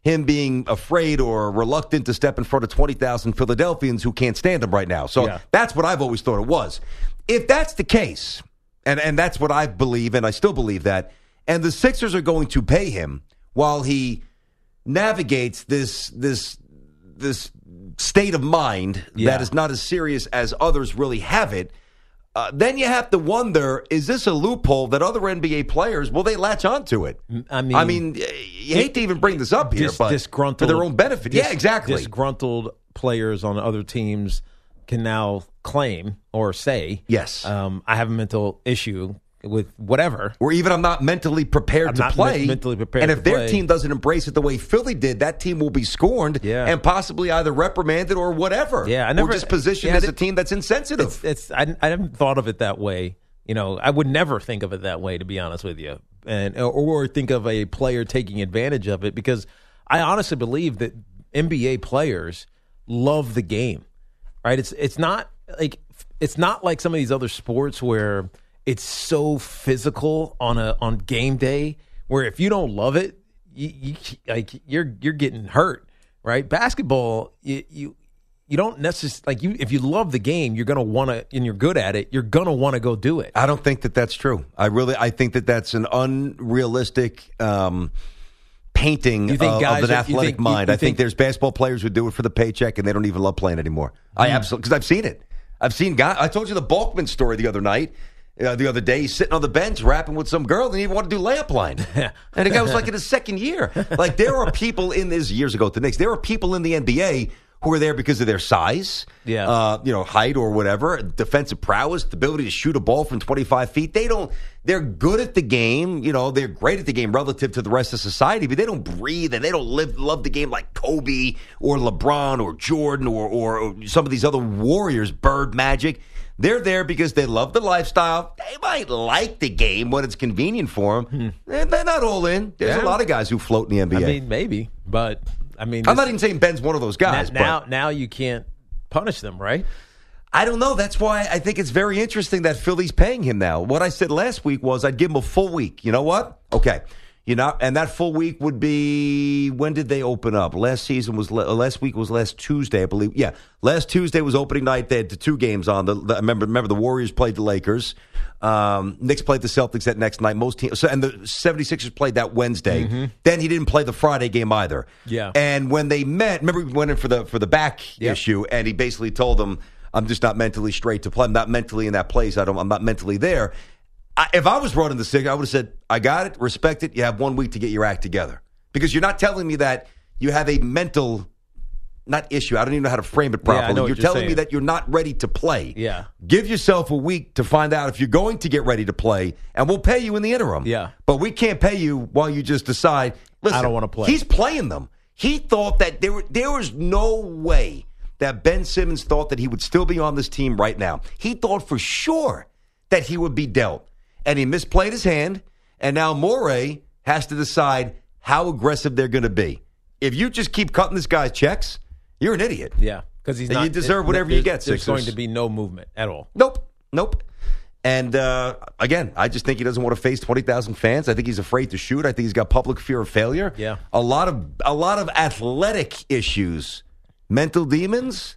him being afraid or reluctant to step in front of twenty thousand Philadelphians who can't stand him right now. So Yeah. that's what I've always thought it was. If that's the case, and, and that's what I believe, and I still believe that, and the Sixers are going to pay him while he navigates this this this state of mind Yeah. that is not as serious as others really have it, uh, then you have to wonder, is this a loophole that other N B A players, will they latch onto it? I mean, I mean, you hate to even bring this up here, dis- but disgruntled, for their own benefit. dis- yeah, exactly. Disgruntled players on other teams can now claim or say, yes, um, I have a mental issue with whatever. Or even I'm not mentally prepared I'm to not play. men- mentally prepared and to if their play. team doesn't embrace it the way Philly did, that team will be scorned Yeah. and possibly either reprimanded or whatever. Yeah, I never, or just positioned yeah, as a it- team that's insensitive. It's, it's I, I haven't thought of it that way. You know, I would never think of it that way, to be honest with you, and or, or think of a player taking advantage of it, because I honestly believe that N B A players love the game. Right? It's it's not like it's not like some of these other sports where it's so physical on a on game day, where if you don't love it, you, you like you're you're getting hurt, right? Basketball, you you, you don't necessarily like you if you love the game, you're gonna want to, and you're good at it, you're gonna want to go do it. I don't think that that's true. I really I think that that's an unrealistic um, painting You think of, guys of an are- you athletic think- you- mind. you I think, think- there's basketball players who do it for the paycheck and they don't even love playing anymore. I Hmm. absolutely, because I've seen it. I've seen guys. I told you the Balkman story the other night. Uh, the other day, he's sitting on the bench rapping with some girl, and he didn't want to do layup line. And the guy was like in his second year. Like, there are people in this years ago at the Knicks. There are people in the N B A who are there because of their size, Yeah. uh, you know, height or whatever, defensive prowess, the ability to shoot a ball from twenty-five feet. They don't. They're good at the game. You know, they're great at the game relative to the rest of society, but they don't breathe and they don't live love the game like Kobe or LeBron or Jordan or or, or some of these other warriors, Bird, Magic. They're there because they love the lifestyle. They might like the game when it's convenient for them. Hmm. They're, they're not all in. There's Yeah. a lot of guys who float in the N B A. I mean, maybe, but I mean, I'm this- not even saying Ben's one of those guys. now but now you can't punish them, right? I don't know. That's why I think it's very interesting that Philly's paying him now. What I said last week was I'd give him a full week. You know what? Okay. You know, and that full week would be, when did they open up? Last season was last week was last Tuesday, I believe. Yeah, last Tuesday was opening night. They had the two games on. The, the remember, remember the Warriors played the Lakers. Um, Knicks played the Celtics that next night. Most teams, so, and the seventy-sixers played that Wednesday. Mm-hmm. Then he didn't play the Friday game either. Yeah. And when they met, remember we went in for the for the back Yep. issue, and he basically told them, "I'm just not mentally straight to play. I'm not mentally in that place. I don't. I'm not mentally there." I, if I was running the Sixers, I would have said, I got it, respect it. You have one week to get your act together. Because you're not telling me that you have a mental, not issue. I don't even know how to frame it Yeah, I properly. know what you're you're telling me saying. that you're not ready to play. Yeah. Give yourself a week to find out if you're going to get ready to play, and we'll pay you in the interim. Yeah. But we can't pay you while you just decide, listen, I don't wanna play. He's playing them. He thought that there, there was no way that Ben Simmons thought that he would still be on this team right now. He thought for sure that he would be dealt. And he misplayed his hand, and now Morey has to decide how aggressive they're going to be. If you just keep cutting this guy's checks, you're an idiot. Yeah, because he's And not. you deserve it- whatever you there's- get, There's Sixers. going to be no movement at all. Nope. Nope. And uh, again, I just think he doesn't want to face twenty thousand fans. I think he's afraid to shoot. I think he's got public fear of failure. Yeah. A lot of a lot of athletic issues, mental demons.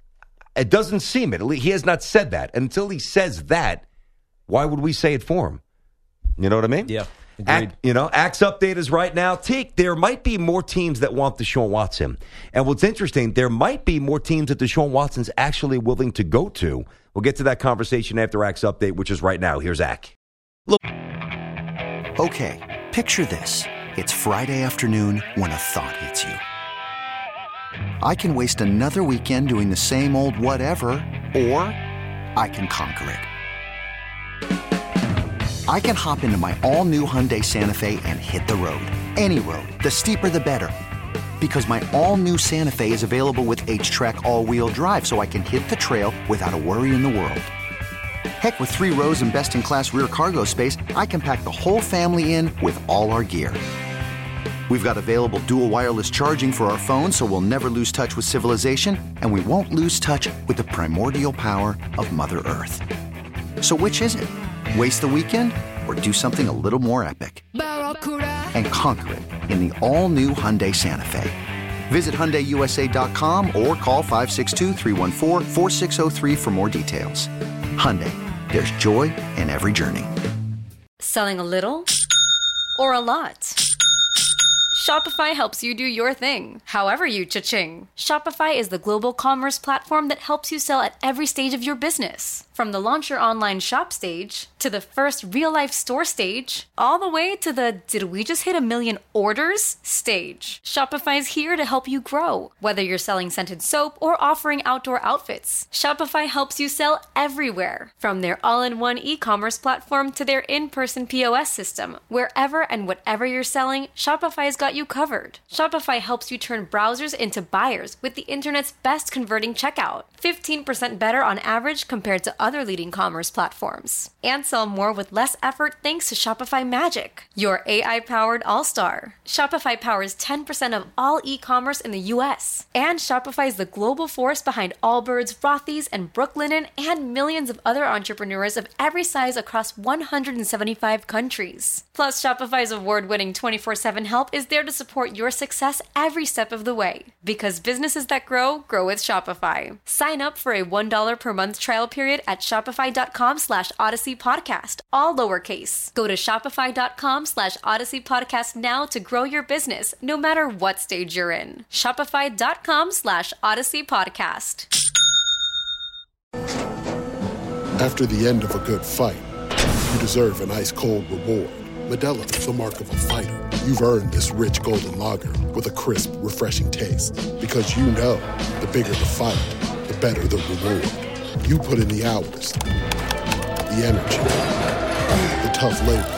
It doesn't seem it. He has not said that. Until he says that, why would we say it for him? You know what I mean? Yeah. Agreed. Act, you know, Axe update is right now. Teak, there might be more teams that want Deshaun Watson. And what's interesting, there might be more teams that Deshaun Watson's actually willing to go to. We'll get to that conversation after Axe update, which is right now. Here's Ack. Okay, picture this. It's Friday afternoon when a thought hits you. I can waste another weekend doing the same old whatever, or I can conquer it. I can hop into my all-new Hyundai Santa Fe and hit the road. Any road. The steeper, the better. Because my all-new Santa Fe is available with H-Track all-wheel drive, so I can hit the trail without a worry in the world. Heck, with three rows and best-in-class rear cargo space, I can pack the whole family in with all our gear. We've got available dual wireless charging for our phones, so we'll never lose touch with civilization, and we won't lose touch with the primordial power of Mother Earth. So which is it? Waste the weekend or do something a little more epic? And conquer it in the all-new Hyundai Santa Fe. Visit Hyundai U S A dot com or call five six two, three one four, four six zero three for more details. Hyundai, there's joy in every journey. Selling a little or a lot? Shopify helps you do your thing, however you cha-ching. Shopify is the global commerce platform that helps you sell at every stage of your business. From the launch your online shop stage, to the first real-life store stage, all the way to the did we just hit a million orders stage. Shopify's here to help you grow. Whether you're selling scented soap or offering outdoor outfits, Shopify helps you sell everywhere. From their all-in-one e-commerce platform to their in-person P O S system, wherever and whatever you're selling, Shopify's got you covered. Shopify helps you turn browsers into buyers with the internet's best converting checkout. fifteen percent better on average compared to other leading commerce platforms. And sell more with less effort thanks to Shopify Magic, your A I-powered all-star. Shopify powers ten percent of all e-commerce in the U S. And Shopify is the global force behind Allbirds, Rothy's, and Brooklinen, and millions of other entrepreneurs of every size across one hundred seventy-five countries. Plus, Shopify's award-winning twenty-four seven help is there to support your success every step of the way. Because businesses that grow, grow with Shopify. Sign up for a one dollar per month trial period at shopify.com slash Odyssey Podcast, all lowercase. Go to shopify.com slash Odyssey Podcast now to grow your business, no matter what stage you're in. Shopify.com slash Odyssey Podcast. After the end of a good fight, you deserve an ice-cold reward. Modelo is the mark of a fighter. You've earned this rich golden lager with a crisp, refreshing taste. Because you know, the bigger the fight, the better the reward. You put in the hours, the energy, the tough labor.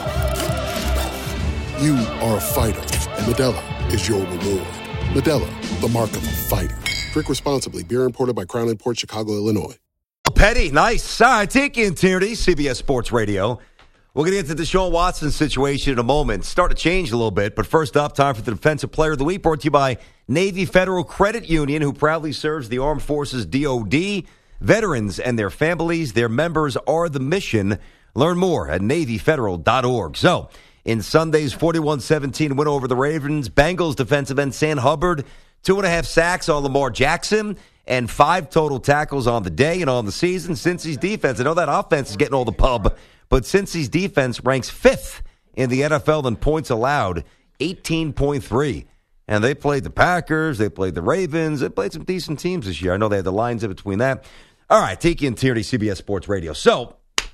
You are a fighter, and Modelo is your reward. Modelo, the mark of a fighter. Drink responsibly. Beer imported by Crown Imports, Chicago, Illinois. Petty, nice. All right, Tiki and Tierney, C B S Sports Radio. We're going to get to the Deshaun Watson situation in a moment. Start to change a little bit, but first up, time for the Defensive Player of the Week, brought to you by Navy Federal Credit Union, who proudly serves the Armed Forces D O D, veterans and their families. Their members are the mission. Learn more at navy federal dot org. So, in Sunday's forty-one seventeen win over the Ravens, Bengals defensive end Sam Hubbard, two and a half sacks on Lamar Jackson, and five total tackles on the day and on the season. Cincy's defense, I know that offense is getting all the pub, but Cincy's defense ranks fifth in the N F L in points allowed, eighteen point three. And they played the Packers, they played the Ravens, they played some decent teams this year. I know they had the lines in between that. All right, Tiki and Tierney, C B S Sports Radio. So,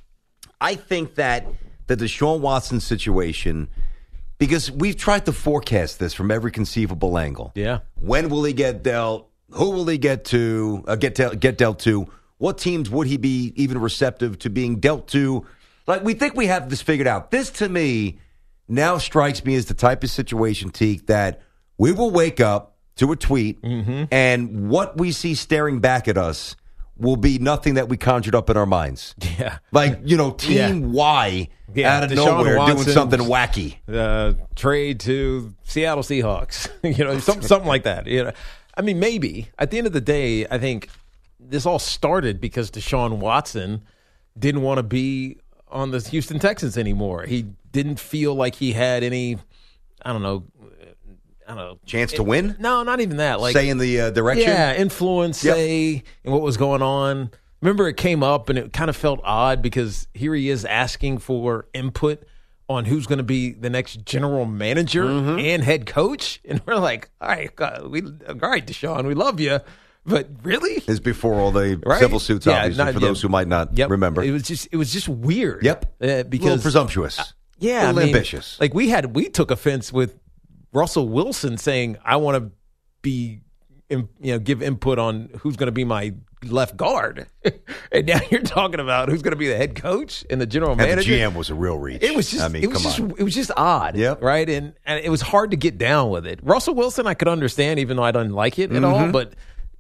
I think that the Deshaun Watson situation, because we've tried to forecast this from every conceivable angle. Yeah. When will he get dealt? Who will he get to uh, get dealt, get dealt to? What teams would he be even receptive to being dealt to? Like, we think we have this figured out. This, to me, now strikes me as the type of situation, Teak, that we will wake up to a tweet, mm-hmm. and what we see staring back at us will be nothing that we conjured up in our minds. Yeah. Like, you know, Team yeah. Y yeah, out of Deshaun nowhere Watson, doing something wacky. Uh, trade to Seattle Seahawks. you know, some, something like that. You know, I mean, maybe. At the end of the day, I think this all started because Deshaun Watson didn't want to be on the Houston Texans anymore. He didn't feel like he had any, I don't know, I don't know. Chance it, to win? No, not even that. Like, say in the uh, direction? Yeah, influence, yep. say, in what was going on. Remember, it came up, and it kind of felt odd because here he is asking for input on who's going to be the next general manager mm-hmm. and head coach. And we're like, all right, God, we, all right, Deshaun, we love you. But really? It's before all the right? civil suits, yeah, obviously, not, for yeah. those who might not yep. remember. It was just it was just weird. Yep. Uh, because, a little presumptuous. Uh, yeah. A little I mean, ambitious. Like, we had, we took offense with Russell Wilson saying, I want to be, you know, give input on who's going to be my left guard. And now you're talking about who's going to be the head coach and the general and manager. The G M was a real reach. It was just, I mean, it was come just, on. it was just odd. Yep. Right. And, and it was hard to get down with it. Russell Wilson, I could understand, even though I didn't like it at mm-hmm. all. But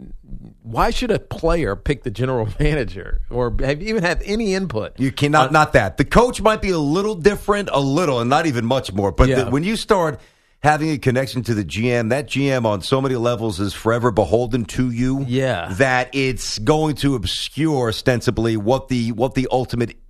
why should a player pick the general manager or have even have any input? You cannot, uh, not that. The coach might be a little different, a little, and not even much more. But yeah. the, when you start having a connection to the G M, that G M on so many levels is forever beholden to you. Yeah. That it's going to obscure ostensibly what the what the ultimate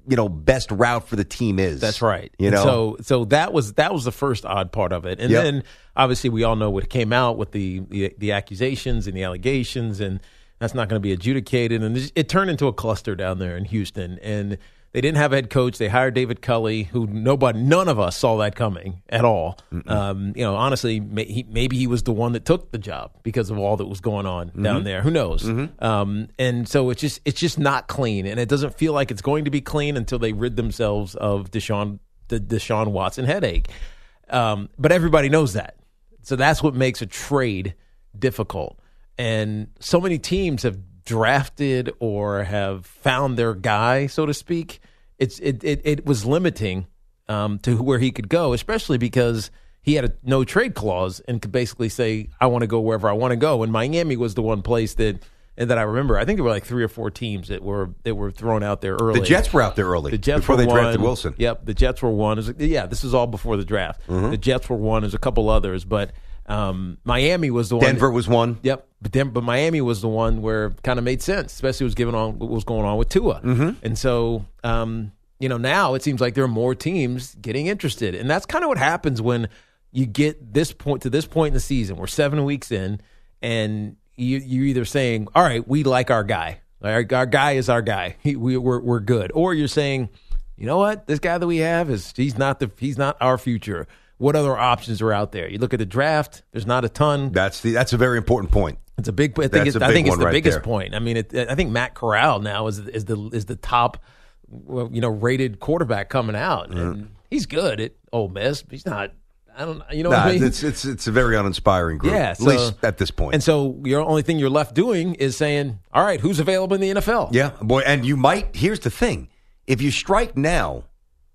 you know, best route for the team is. That's right. You And know, so so that was that was the first odd part of it, and Yep. then obviously we all know what came out with the the, the accusations and the allegations, and that's not going to be adjudicated, and it, it turned into a cluster down there in Houston, and they didn't have a head coach. They hired David Culley, who nobody, none of us saw that coming at all. Um, you know, honestly, may, he, maybe he was the one that took the job because of all that was going on down Mhm. there. Who knows? Mhm. Um, and so it's just it's just not clean, and it doesn't feel like it's going to be clean until they rid themselves of Deshaun the Deshaun Watson headache. Um, but everybody knows that, so that's what makes a trade difficult. And so many teams have drafted or have found their guy, so to speak. It's it it, it was limiting um, to where he could go, especially because he had a no trade clause and could basically say, "I want to go wherever I want to go." And Miami was the one place that and that I remember. I think there were like three or four teams that were that were thrown out there early. the Jets were out there early The Jets before were they one. drafted Wilson. Yep, the Jets were one. It was- yeah, this is all before the draft. Mhm. The Jets were one. There's a couple others, but um, Miami was the one. Denver was one. Yep, but then, but Miami was the one where it kind of made sense, especially was given on what was going on with Tua, Mhm. and so um, you know now it seems like there are more teams getting interested, and that's kind of what happens when you get this point to this point in the season. We're seven weeks in, and you you're either saying, "All right, we like our guy. Our, our guy is our guy. He, we, we're we're good," or you're saying, "You know what? This guy that we have is he's not the he's not our future." What other options are out there? You look at the draft. There's not a ton. That's the that's a very important point. It's a big. I think That's it's, a I big think it's one the right biggest there. point. I mean, it, I think Matt Corral now is is the is the top, well, you know, rated quarterback coming out, and he's good at Ole Miss. But he's not. I don't. You know Nah, what I mean? it's it's it's a very uninspiring group. Yeah, at so- least at this point. And so your only thing you're left doing is saying, "All right, who's available in the N F L?" Yeah, boy, and you might. Here's the thing: if you strike now,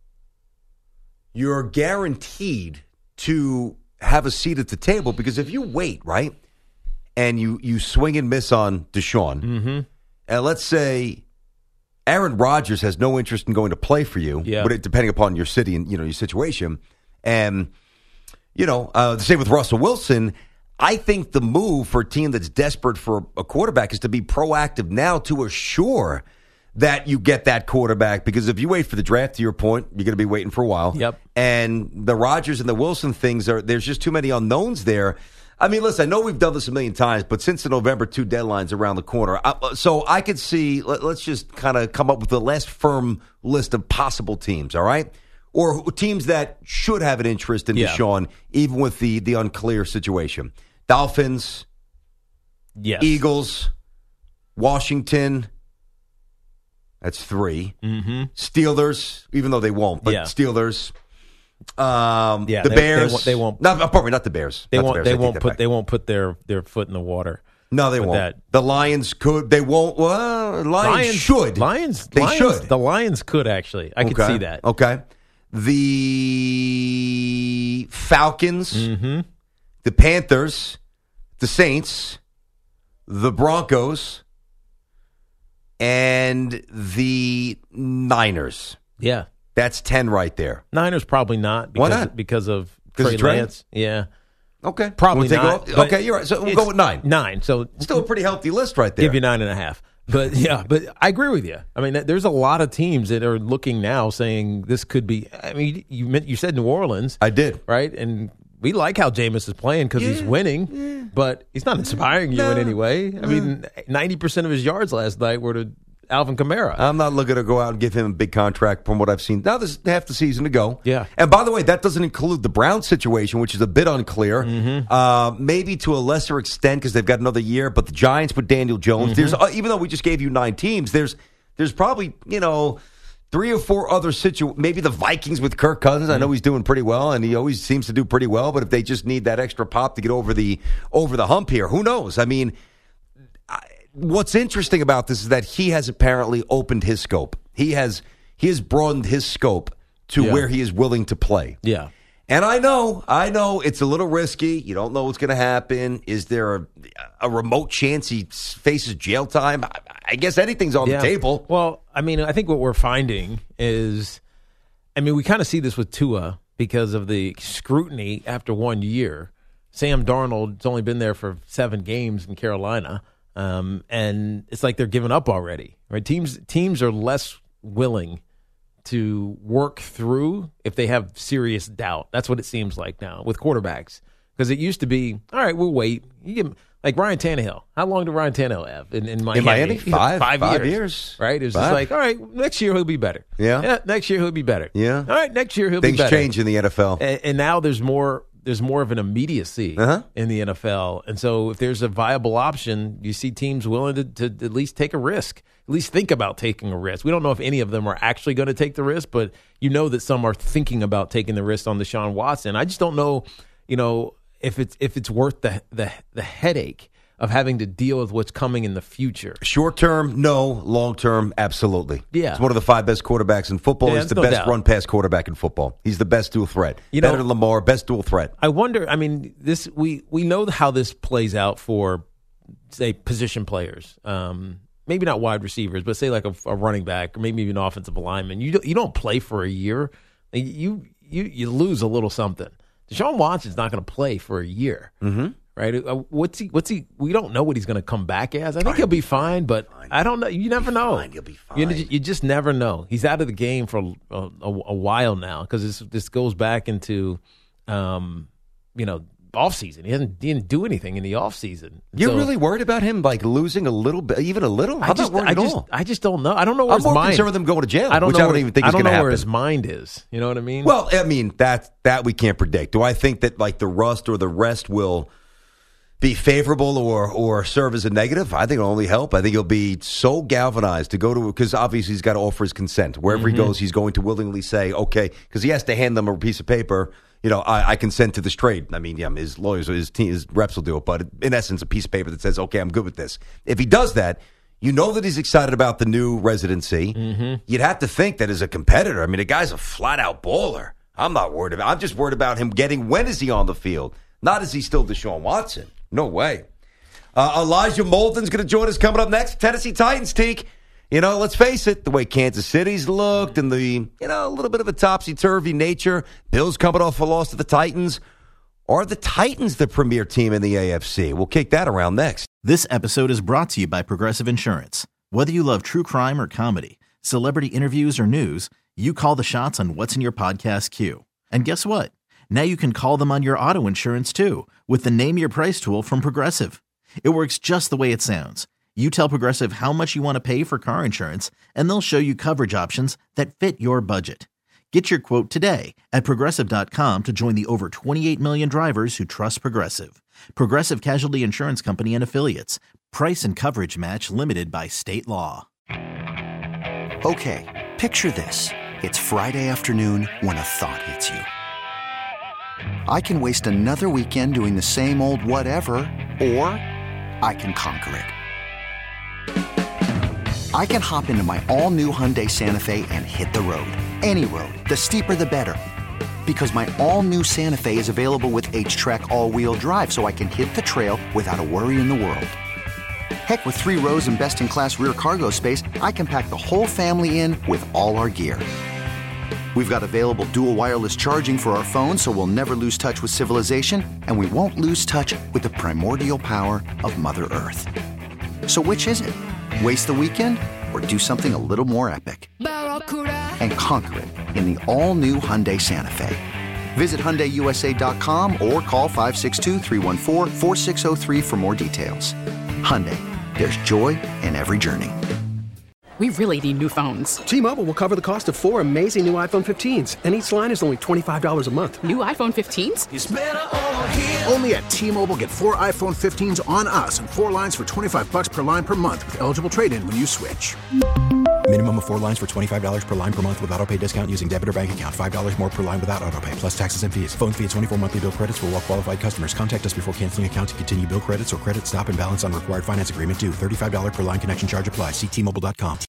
you're guaranteed to have a seat at the table, because if you wait, right, and you you swing and miss on Deshaun, Mm-hmm. and let's say Aaron Rodgers has no interest in going to play for you, Yeah. but it, depending upon your city and you know your situation, and you know uh, the same with Russell Wilson. I think the move for a team that's desperate for a quarterback is to be proactive now to assure that you get that quarterback, because if you wait for the draft, to your point, you're going to be waiting for a while. Yep. And the Rodgers and the Wilson things are there's just too many unknowns there. I mean, listen, I know we've done this a million times, but since the November two deadline's around the corner, I, so I could see, let, let's just kind of come up with the less firm list of possible teams, all right? Or who- teams that should have an interest in Yeah. Deshaun, even with the, the unclear situation. Dolphins, Yes. Eagles, Washington. That's three. Mm-hmm. Steelers, even though they won't, but Yeah. Steelers. Um, Yeah, the they- Bears. they won't- they won't- Not, pardon me, not the Bears. They Not the won't. Bears. They I take won't that put. back. They won't put their their foot in the water. No, they with won't. that. The Lions could. They won't. Well, Lions, should. Lions. They Lions, should. The Lions could actually. I could Okay. see that. Okay. The Falcons, Mm-hmm. the Panthers, the Saints, the Broncos, and the Niners. Yeah. That's ten right there. Niners probably not. Why Because, not? Because of 'Cause Trey of Trey? Lance. Yeah. Okay. Probably We'll take not. off- but okay, you're right. So we'll it's go with nine. Nine. So Still a pretty healthy list right there. give you nine and a half. But yeah, but I agree with you. I mean, there's a lot of teams that are looking now saying this could be. I mean, you meant you said New Orleans. I did, right? And we like how Jameis is playing because he's winning, but he's not inspiring you in any way. I mean, ninety percent of his yards last night were to Alvin Kamara. I'm not looking to go out and give him a big contract from what I've seen. Now there's half the season to go. Yeah. And by the way, that doesn't include the Browns situation, which is a bit unclear. Mm-hmm. Uh, maybe to a lesser extent because they've got another year. But the Giants with Daniel Jones, Mm-hmm. there's uh, even though we just gave you nine teams, there's there's probably you know three or four other situ. Maybe the Vikings with Kirk Cousins. I know he's doing pretty well, and he always seems to do pretty well. But if they just need that extra pop to get over the over the hump here, who knows? I mean. What's interesting about this is that he has apparently opened his scope. He has he has broadened his scope to Yeah. where he is willing to play. Yeah. And I know, I know it's a little risky. You don't know what's going to happen. Is there a, a remote chance he faces jail time? I, I guess anything's on Yeah. the table. Well, I mean, I think what we're finding is, I mean, we kind of see this with Tua because of the scrutiny after one year. Sam Darnold's only been there for seven games in Carolina. Um, and it's like they're giving up already, right? Teams teams are less willing to work through if they have serious doubt. That's what it seems like now with quarterbacks. Because it used to be, all right, we'll wait. You give, like Ryan Tannehill. How long did Ryan Tannehill have in, in Miami? In Miami? Five. Five, five years, years. Right? It was Five. just like, all right, next year he'll be better. Yeah. yeah. Next year he'll be better. Yeah. All right, next year he'll Things be better. Things change in the N F L. And, and now there's more there's more of an immediacy uh-huh. in the N F L. And so if there's a viable option, you see teams willing to, to at least take a risk, at least think about taking a risk. We don't know if any of them are actually going to take the risk, but you know that some are thinking about taking the risk on Deshaun Watson. I just don't know, you know, if it's if it's worth the the, the headache of having to deal with what's coming in the future. Short term, no. Long term, absolutely. Yeah. He's one of the five best quarterbacks in football. Yeah, He's the no best doubt. run-pass quarterback in football. He's the best dual threat. You Better know- than Lamar, best dual threat. I wonder, I mean, this we, we know how this plays out for, say, position players. Um, maybe not wide receivers, but say like a, a running back or maybe even an offensive lineman. You don't, you don't play for a year. You you you lose a little something. Deshaun Watson's not going to play for a year. Mm-hmm. Right? Uh, What's he? What's he? We don't know what he's going to come back as. I think he'll be fine, but I don't know. You never know. He'll be fine. You, you just never know. He's out of the game for a, a, a while now because this this goes back into, um, you know, off season. He hasn't he didn't do anything in the off season. You're So- really worried about him like losing a little bit, even a little? I'm I just, not worried I at just, all. I just don't know. I don't know where I'm his more mind. concerned with him going to jail, I don't which know I don't where, even think I is don't going to know where happen. his mind is. You know what I mean? Well, I mean, that that we can't predict. Do I think that like the rust or the rest will be favorable or or serve as a negative? I think it'll only help. I think he'll be so galvanized to go to, because obviously he's got to offer his consent. Wherever Mm-hmm. he goes, he's going to willingly say, okay, because he has to hand them a piece of paper. You know, I, I consent to this trade. I mean, yeah, his lawyers or his team, his reps will do it, but in essence, a piece of paper that says, okay, I'm good with this. If he does that, you know that he's excited about the new residency. Mm-hmm. You'd have to think that as a competitor, I mean, the guy's a flat-out baller. I'm not worried about I'm just worried about him getting, when is he on the field? Not is he still Deshaun Watson. No way. Uh, Elijah Molden's going to join us coming up next. Tennessee Titans, Teak. You know, let's face it, the way Kansas City's looked and the, you know, a little bit of a topsy-turvy nature. Bills coming off a loss to the Titans. Are the Titans the premier team in the A F C? We'll kick that around next. This episode is brought to you by Progressive Insurance. Whether you love true crime or comedy, celebrity interviews or news, you call the shots on what's in your podcast queue. And guess what? Now you can call them on your auto insurance too with the Name Your Price tool from Progressive. It works just the way it sounds. You tell Progressive how much you want to pay for car insurance, and they'll show you coverage options that fit your budget. Get your quote today at Progressive dot com to join the over twenty-eight million drivers who trust Progressive. Progressive Casualty Insurance Company and Affiliates. Price and coverage match limited by state law. Okay, picture this. It's Friday afternoon when a thought hits you. I can waste another weekend doing the same old whatever, or I can conquer it. I can hop into my all-new Hyundai Santa Fe and hit the road. Any road. The steeper, the better. Because my all-new Santa Fe is available with H-Track all-wheel drive, so I can hit the trail without a worry in the world. Heck, with three rows and best-in-class rear cargo space, I can pack the whole family in with all our gear. We've got available dual wireless charging for our phones, so we'll never lose touch with civilization, and we won't lose touch with the primordial power of Mother Earth. So which is it? Waste the weekend or do something a little more epic? And conquer it in the all-new Hyundai Santa Fe. Visit Hyundai U S A dot com or call five six two, three one four, four six zero three for more details. Hyundai, there's joy in every journey. We really need new phones. T-Mobile will cover the cost of four amazing new iPhone fifteens, and each line is only twenty-five dollars a month. New iPhone fifteens? It's better over here. Only at T-Mobile, get four iPhone fifteens on us and four lines for twenty-five bucks per line per month with eligible trade-in when you switch. Minimum of four lines for twenty-five dollars per line per month with autopay discount using debit or bank account. five dollars more per line without autopay, plus taxes and fees. Phone fee at twenty-four monthly bill credits for well-qualified customers. Contact us before canceling account to continue bill credits or credit stop and balance on required finance agreement due. thirty-five dollars per line connection charge applies. See T Mobile dot com.